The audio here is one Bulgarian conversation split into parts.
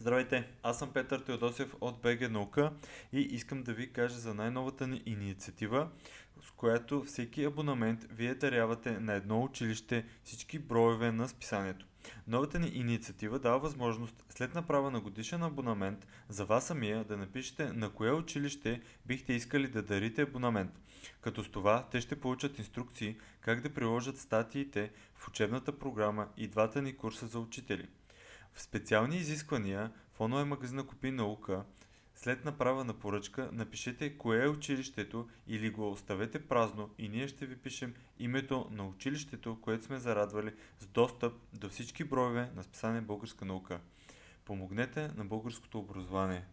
Здравейте, аз съм Петър Теодосев от БГ Наука и искам да ви кажа за най-новата ни инициатива, с която всеки абонамент вие дарявате на едно училище всички броеве на списанието. Новата ни инициатива дава възможност след направа на годишен абонамент за вас самия да напишете на кое училище бихте искали да дарите абонамент. Като с това те ще получат инструкции как да приложат статиите в учебната програма и двата ни курса за учители. В специални изисквания в онлайн магазина Купи наука, след направа на поръчка, напишете кое е училището или го оставете празно и ние ще ви пишем името на училището, което сме зарадвали с достъп до всички броеве на списание Българска наука. Помогнете на българското образование.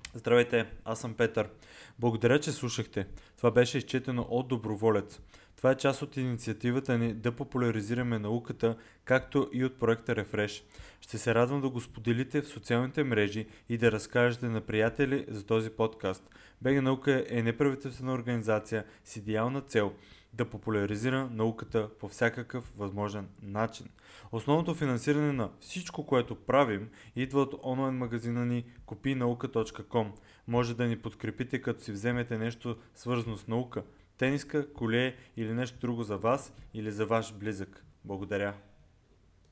Здравейте, аз съм Петър. Благодаря, че слушахте. Това беше изчетено от доброволец. Това е част от инициативата ни да популяризираме науката, както и от проекта Refresh. Ще се радвам да го споделите в социалните мрежи и да разкажете на приятели за този подкаст. БГ Наука е неправителствена организация с идеална цел да популяризира науката по всякакъв възможен начин. Основното финансиране на всичко, което правим, идва от онлайн магазина ни kupinauka.com. Може да ни подкрепите, като си вземете нещо свързано с наука, тениска, коле или нещо друго за вас или за ваш близък. Благодаря.